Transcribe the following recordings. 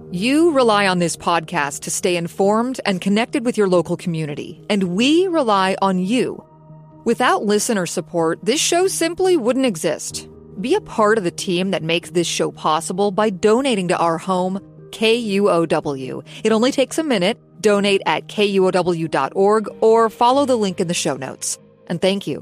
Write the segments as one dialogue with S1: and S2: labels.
S1: You rely on this podcast to stay informed and connected with your local community, and we rely on you. Without listener support, this show simply wouldn't exist. Be a part of the team that makes this show possible by donating to our home, KUOW. It only takes a minute. Donate at KUOW.org or follow the link in the show notes. And thank you.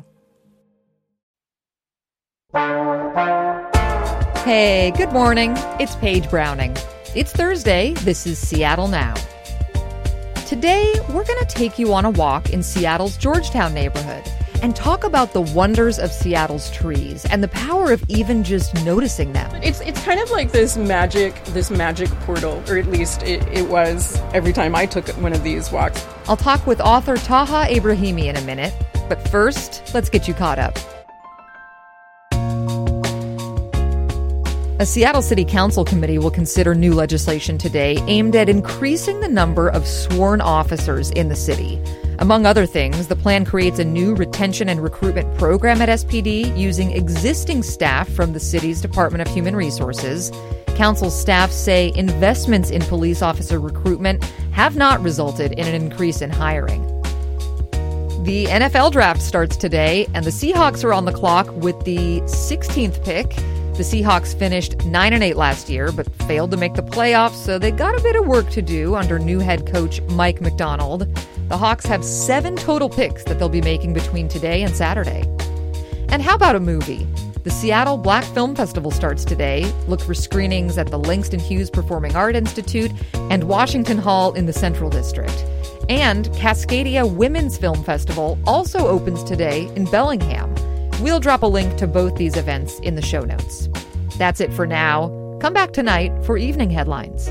S1: Hey, good morning. It's Paige Browning. It's Thursday. This is Seattle Now. Today, we're going to take you on a walk in Seattle's Georgetown neighborhood and talk about the wonders of Seattle's trees and the power of even just noticing them.
S2: It's kind of like this magic portal, or at least it was every time I took one of these walks.
S1: I'll talk with author Taha Ibrahimi in a minute, but first, let's get you caught up. A Seattle City Council committee will consider new legislation today aimed at increasing the number of sworn officers in the city. Among other things, the plan creates a new retention and recruitment program at SPD using existing staff from the city's Department of Human Resources. Council staff say investments in police officer recruitment have not resulted in an increase in hiring. The NFL draft starts today, and the Seahawks are on the clock with the 16th pick. The Seahawks finished 9-8 last year, but failed to make the playoffs, so they got a bit of work to do under new head coach Mike Macdonald. The Hawks have 7 total picks that they'll be making between today and Saturday. And how about a movie? The Seattle Black Film Festival starts today. Look for screenings at the Langston Hughes Performing Art Institute and Washington Hall in the Central District. And Cascadia Women's Film Festival also opens today in Bellingham. We'll drop a link to both these events in the show notes. That's it for now. Come back tonight for evening headlines.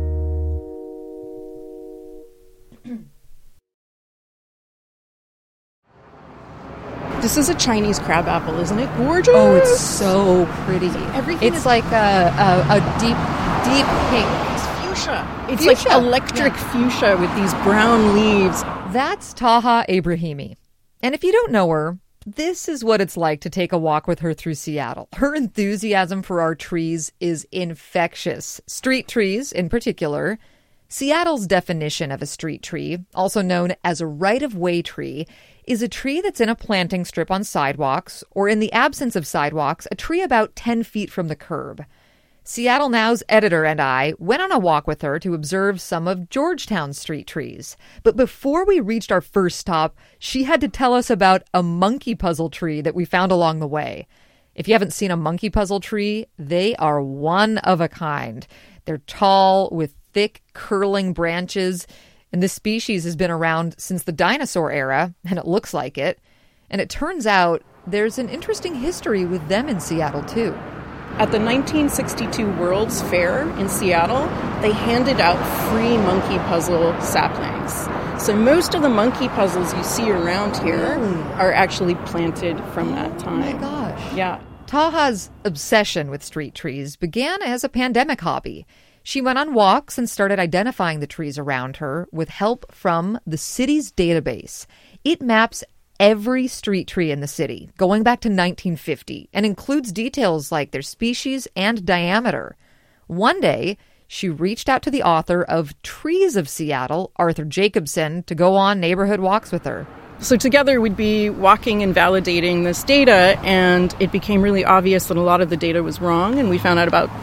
S2: This is a Chinese crabapple, isn't it? Gorgeous.
S1: Oh, it's so pretty.
S2: Everything
S1: it's like a deep pink.
S2: It's fuchsia. It's like electric fuchsia with these brown leaves.
S1: That's Taha Ibrahimi. And if you don't know her, this is what it's like to take a walk with her through Seattle. Her enthusiasm for our trees is infectious. Street trees, in particular. Seattle's definition of a street tree, also known as a right-of-way tree, is a tree that's in a planting strip on sidewalks, or in the absence of sidewalks, a tree about 10 feet from the curb. Seattle Now's editor and I went on a walk with her to observe some of Georgetown's street trees. But before we reached our first stop, she had to tell us about a monkey puzzle tree that we found along the way. If you haven't seen a monkey puzzle tree, they are one of a kind. They're tall with thick, curling branches, and this species has been around since the dinosaur era, and it looks like it. And it turns out there's an interesting history with them in Seattle, too.
S2: At the 1962 World's Fair in Seattle, they handed out free monkey puzzle saplings. So most of the monkey puzzles you see around here are actually planted from that time.
S1: Oh my gosh.
S2: Yeah.
S1: Taha's obsession with street trees began as a pandemic hobby. She went on walks and started identifying the trees around her with help from the city's database. It maps every street tree in the city, going back to 1950, and includes details like their species and diameter. One day, she reached out to the author of Trees of Seattle, Arthur Jacobson, to go on neighborhood walks with her.
S2: So together we'd be walking and validating this data, and it became really obvious that a lot of the data was wrong, and we found out about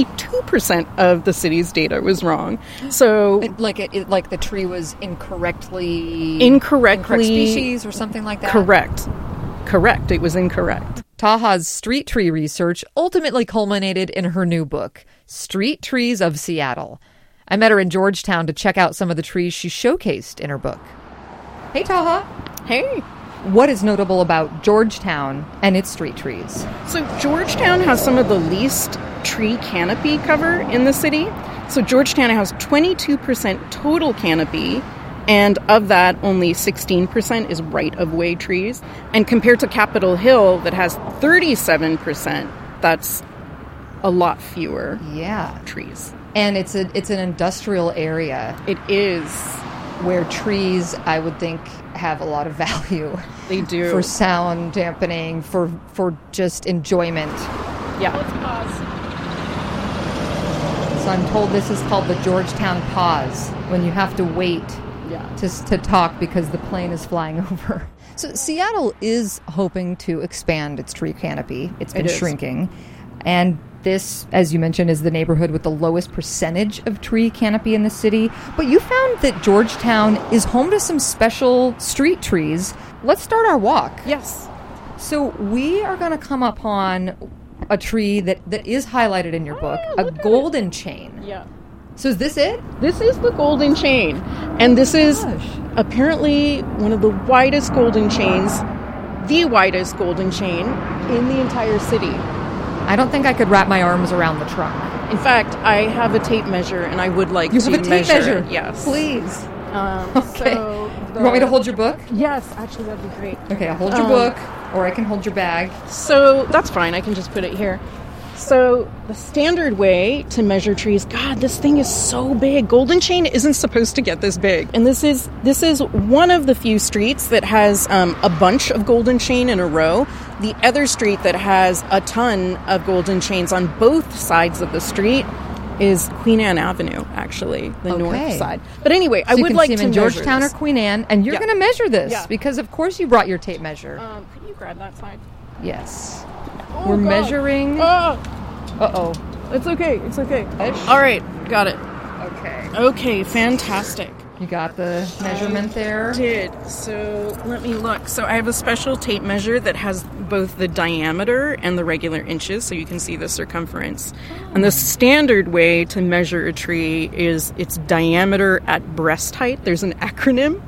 S2: 22% of the city's data was wrong. So
S1: like the tree was incorrectly
S2: incorrect
S1: species or something like that?
S2: Correct. It was incorrect.
S1: Taha's street tree research ultimately culminated in her new book, Street Trees of Seattle. I met her in Georgetown to check out some of the trees she showcased in her book. Hey, Taha.
S2: Hey.
S1: What is notable about Georgetown and its street trees?
S2: So Georgetown has some of the least tree canopy cover in the city. So Georgetown has 22% total canopy, and of that, only 16% is right-of-way trees. And compared to Capitol Hill, that has 37%, that's a lot fewer trees.
S1: And it's an industrial area.
S2: It is.
S1: Where trees, I would think, have a lot of value.
S2: They do.
S1: For sound dampening, for just enjoyment.
S2: Yeah.
S3: Let's pause.
S1: So I'm told this is called the Georgetown pause, when you have to wait to talk because the plane is flying over. So Seattle is hoping to expand its tree canopy. It's been shrinking. And this, as you mentioned, is the neighborhood with the lowest percentage of tree canopy in the city. But you found that Georgetown is home to some special street trees. Let's start our walk.
S2: Yes.
S1: So we are going to come upon a tree that is highlighted in your book, a golden chain.
S2: Yeah.
S1: So is this it?
S2: This is the golden chain. And this is apparently one of the widest golden chains, the widest golden chain in the entire city.
S1: I don't think I could wrap my arms around the trunk.
S2: In fact, I have a tape measure, and I would like
S1: to
S2: measure.
S1: You have a tape measure?
S2: Yes.
S1: Please.
S2: Okay.
S1: So you want me to hold your book?
S2: Yes, actually, that'd be great.
S1: Okay, I'll hold your book, or I can hold your bag.
S2: So that's fine. I can just put it here. So the standard way to measure trees, God, this thing is so big. Golden Chain isn't supposed to get this big. And this is one of the few streets that has a bunch of Golden Chain in a row. The other street that has a ton of Golden Chains on both sides of the street is Queen Anne Avenue, actually, the north side. But anyway, I would like to measure
S1: Georgetown
S2: this.
S1: or Queen Anne, and you're going to measure this because, of course, you brought your tape measure.
S2: Could you grab that side?
S1: Yes.
S2: Oh,
S1: We're
S2: God.
S1: measuring. Uh-oh.
S2: It's okay. It's okay. All right. Got it.
S1: Okay.
S2: Okay. Fantastic.
S1: You got the measurement there?
S2: Did. So let me look. So I have a special tape measure that has both the diameter and the regular inches, so you can see the circumference. And the standard way to measure a tree is its diameter at breast height. There's an acronym,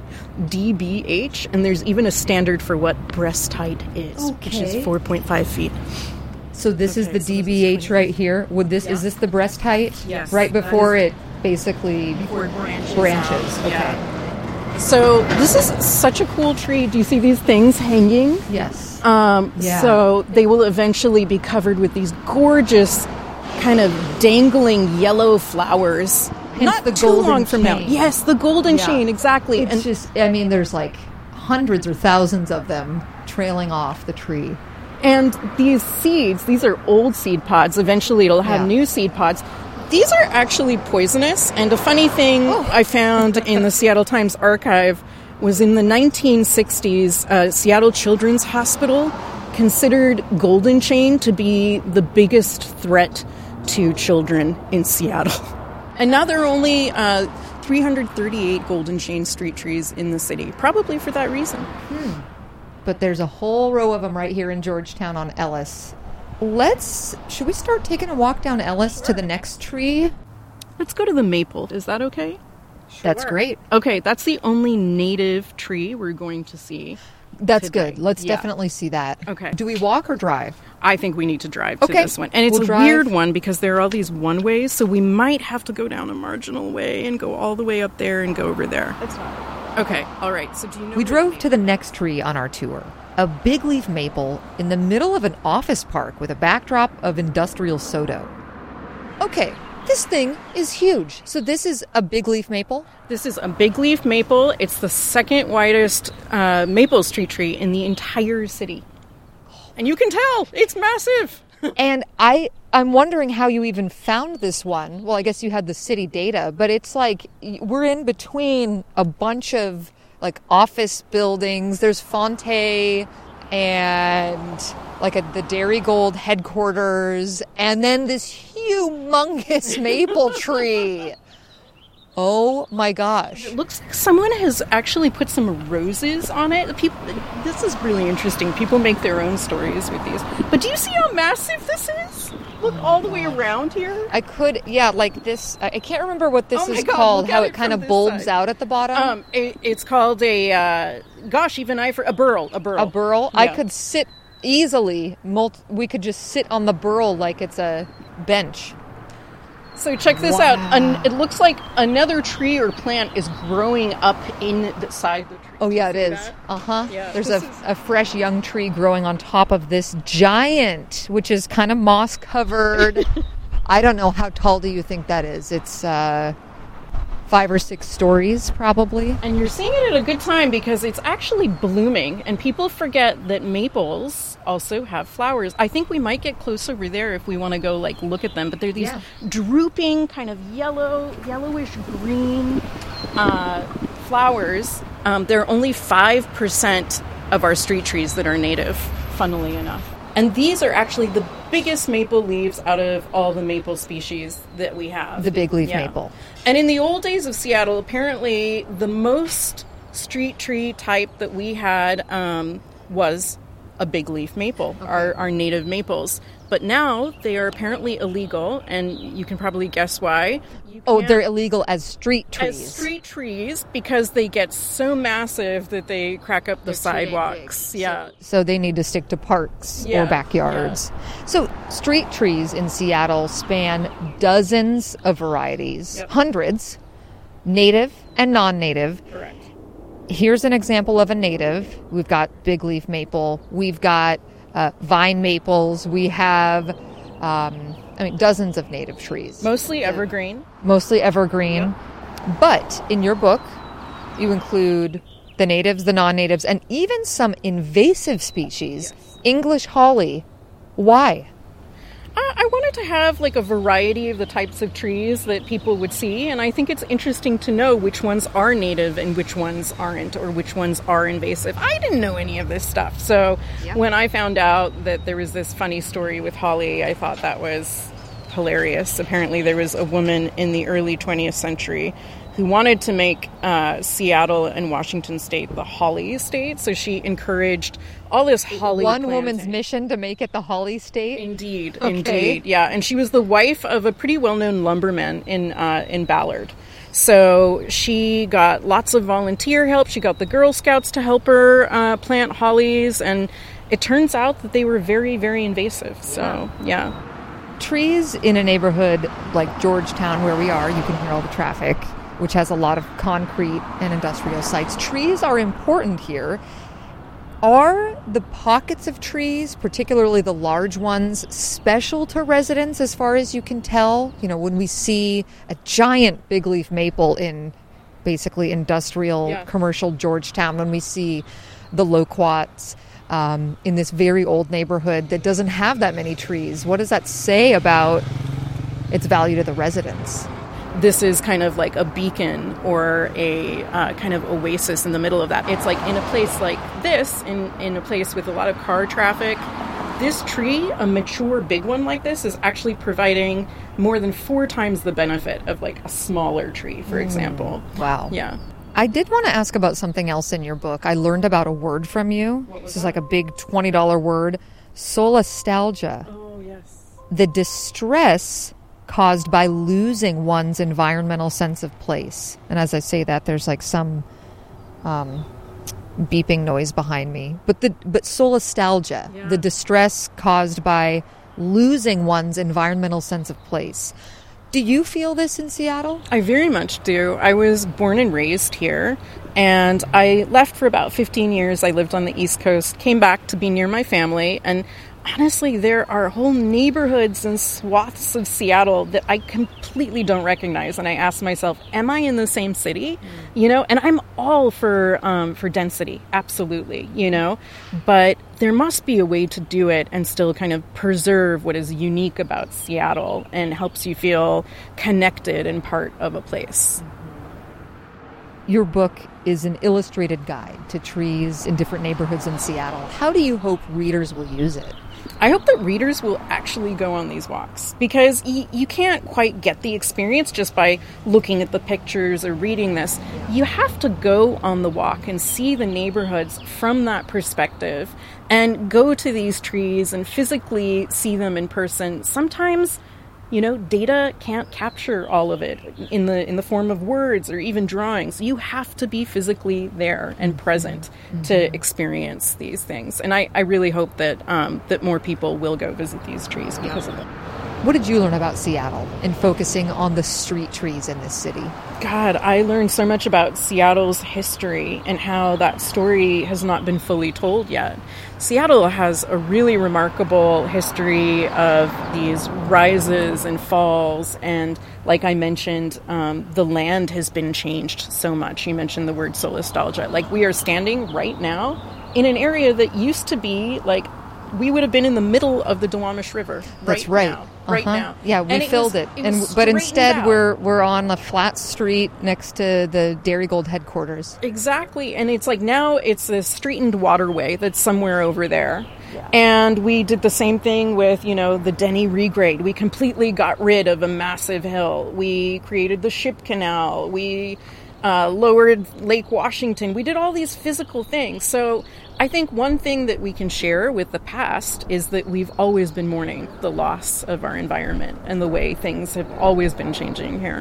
S2: DBH, and there's even a standard for what breast height is, which is 4.5 feet.
S1: So this is the DBH right here. Is this the breast height?
S2: Yes.
S1: Right before it basically
S2: Before it
S1: branches. Okay.
S2: Yeah. So this is such a cool tree. Do you see these things hanging?
S1: Yes.
S2: So they will eventually be covered with these gorgeous kind of dangling yellow flowers.
S1: Hence
S2: Not
S1: the
S2: too
S1: golden
S2: long from now.
S1: chain.
S2: Yes, the golden chain, exactly.
S1: It's just, I mean, there's like hundreds or thousands of them trailing off the tree.
S2: And these seeds, these are old seed pods. Eventually it'll have new seed pods. These are actually poisonous. And a funny thing I found in the Seattle Times archive was in the 1960s, Seattle Children's Hospital considered golden chain to be the biggest threat to children in Seattle. And now there are only 338 golden chain street trees in the city, probably for that reason.
S1: But there's a whole row of them right here in Georgetown on Ellis. Should we start taking a walk down Ellis to the next tree?
S2: Let's go to the maple. Is that okay?
S1: Sure. That's great.
S2: Okay, that's the only native tree we're going to see.
S1: That's
S2: today.
S1: good. Let's definitely see that.
S2: Okay.
S1: Do we walk or drive?
S2: I think we need to drive to this one. And it's a weird one because there are all these one-ways, so we might have to go down a marginal way and go all the way up there and go over there. That's fine. Okay, all right. So do you know...
S1: We drove to the next tree on our tour. A big leaf maple in the middle of an office park with a backdrop of industrial soda. Okay, this thing is huge. So this is a big leaf maple?
S2: This is a big leaf maple. It's the second widest maple street tree in the entire city. And you can tell, it's massive.
S1: And I'm wondering how you even found this one. Well, I guess you had the city data, but it's like we're in between a bunch of like office buildings. There's Fonte and like the Dairy Gold headquarters, and then this humongous maple tree. Oh my gosh.
S2: It looks like someone has actually put some roses on it. This is really interesting. People make their own stories with these. But do you see how massive this is? Look all the way around here.
S1: Like this. I can't remember what this is called, how it kind of bulbs out at the bottom.
S2: It's called a burl. A burl?
S1: Yeah. I could sit easily. We could just sit on the burl like it's a bench.
S2: So check this out. It looks like another tree or plant is growing up in the side of the tree.
S1: Oh, yeah, it is. Uh-huh. Yeah, there's a fresh young tree growing on top of this giant, which is kind of moss-covered. I don't know. How tall do you think that is? It's 5 or 6 stories, probably.
S2: And you're seeing it at a good time because it's actually blooming, and people forget that maples also have flowers. I think we might get close over there if we want to go look at them, but they're these drooping kind of yellowish green flowers. There are only 5% of our street trees that are native, funnily enough. And these are actually the biggest maple leaves out of all the maple species that we have.
S1: The big leaf maple.
S2: And in the old days of Seattle, apparently the most street tree type that we had was a big leaf maple, our native maples. But now they are apparently illegal, and you can probably guess why.
S1: They're illegal as street trees.
S2: As street trees because they get so massive that they crack up the sidewalks. Yeah.
S1: So they need to stick to parks or backyards. Yeah. So street trees in Seattle span dozens of varieties, hundreds, native and non-native.
S2: Correct.
S1: Here's an example of a native. We've got big leaf maple. We've got vine maples. We have, dozens of native trees.
S2: Mostly evergreen.
S1: Yep. But in your book, you include the natives, the non-natives, and even some invasive species. Yes. English holly. Why?
S2: I wanted to have a variety of the types of trees that people would see, and I think it's interesting to know which ones are native and which ones aren't, or which ones are invasive. I didn't know any of this stuff, so when I found out that there was this funny story with holly, I thought that was hilarious. Apparently there was a woman in the early 20th century who wanted to make Seattle and Washington State the holly state, so she encouraged all this holly
S1: planting. One woman's mission to make it the holly state?
S2: Indeed, yeah. And she was the wife of a pretty well-known lumberman in Ballard. So she got lots of volunteer help. She got the Girl Scouts to help her plant hollies, and it turns out that they were very, very invasive. So, yeah.
S1: Trees in a neighborhood like Georgetown, where we are, you can hear all the traffic, which has a lot of concrete and industrial sites. Trees are important here. Are the pockets of trees, particularly the large ones, special to residents as far as you can tell? When we see a giant big leaf maple in basically industrial, commercial Georgetown, when we see the loquats in this very old neighborhood that doesn't have that many trees, what does that say about its value to the residents?
S2: This is kind of like a beacon or a kind of oasis in the middle of that. It's in a place like this, in a place with a lot of car traffic, this tree, a mature big one like this, is actually providing more than 4 times the benefit of a smaller tree, for example.
S1: Wow.
S2: Yeah.
S1: I did want to ask about something else in your book. I learned about a word from you. This is a big $20 word. Solastalgia.
S2: Oh, yes.
S1: The distress caused by losing one's environmental sense of place. And as I say that, there's some beeping noise behind me. But solastalgia, the distress caused by losing one's environmental sense of place. Do you feel this in Seattle?
S2: I very much do. I was born and raised here, and I left for about 15 years. I lived on the East Coast, came back to be near my family, and honestly, there are whole neighborhoods and swaths of Seattle that I completely don't recognize. And I ask myself, am I in the same city? And I'm all for density, absolutely, But there must be a way to do it and still kind of preserve what is unique about Seattle and helps you feel connected and part of a place.
S1: Your book is an illustrated guide to trees in different neighborhoods in Seattle. How do you hope readers will use it?
S2: I hope that readers will actually go on these walks, because you can't quite get the experience just by looking at the pictures or reading this. You have to go on the walk and see the neighborhoods from that perspective and go to these trees and physically see them in person. Sometimes, data can't capture all of it in the form of words or even drawings. You have to be physically there and present to experience these things. And I really hope that that more people will go visit these trees because of it.
S1: What did you learn about Seattle in focusing on the street trees in this city?
S2: God, I learned so much about Seattle's history and how that story has not been fully told yet. Seattle has a really remarkable history of these rises and falls, and like I mentioned, the land has been changed so much. You mentioned the word solastalgia. Like, we are standing right now in an area that used to be like, we would have been in the middle of the Duwamish River.
S1: That's right.
S2: Now, right now.
S1: Yeah, we filled it. But instead we're on a flat street next to the Dairy Gold headquarters.
S2: Exactly. And it's like now it's a streetened waterway that's somewhere over there. Yeah. And we did the same thing with, the Denny regrade. We completely got rid of a massive hill. We created the ship canal. We lowered Lake Washington. We did all these physical things. So I think one thing that we can share with the past is that we've always been mourning the loss of our environment and the way things have always been changing here.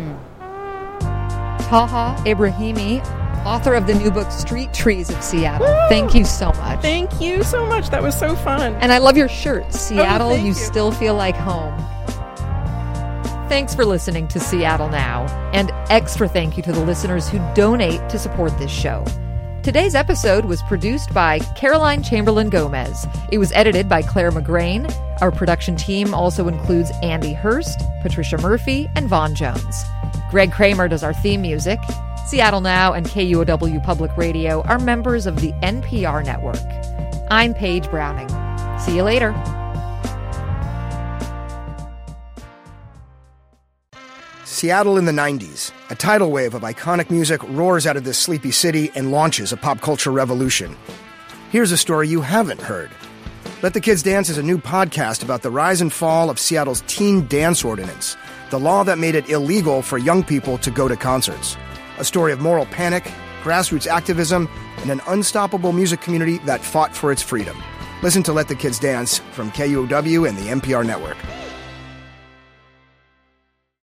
S1: Taha Ibrahimi, author of the new book, Street Trees of Seattle. Woo! Thank you so much.
S2: Thank you so much. That was so fun.
S1: And I love your shirt. Seattle, you still feel like home. Thanks for listening to Seattle Now. And extra thank you to the listeners who donate to support this show. Today's episode was produced by Caroline Chamberlain Gomez. It was edited by Claire McGrain. Our production team also includes Andy Hurst, Patricia Murphy, and Vaughn Jones. Greg Kramer does our theme music. Seattle Now and KUOW Public Radio are members of the NPR network. I'm Paige Browning. See you later.
S3: Seattle in the 90s. A tidal wave of iconic music roars out of this sleepy city and launches a pop culture revolution. Here's a story you haven't heard. Let the Kids Dance is a new podcast about the rise and fall of Seattle's teen dance ordinance, the law that made it illegal for young people to go to concerts. A story of moral panic, grassroots activism, and an unstoppable music community that fought for its freedom. Listen to Let the Kids Dance from KUOW and the NPR network.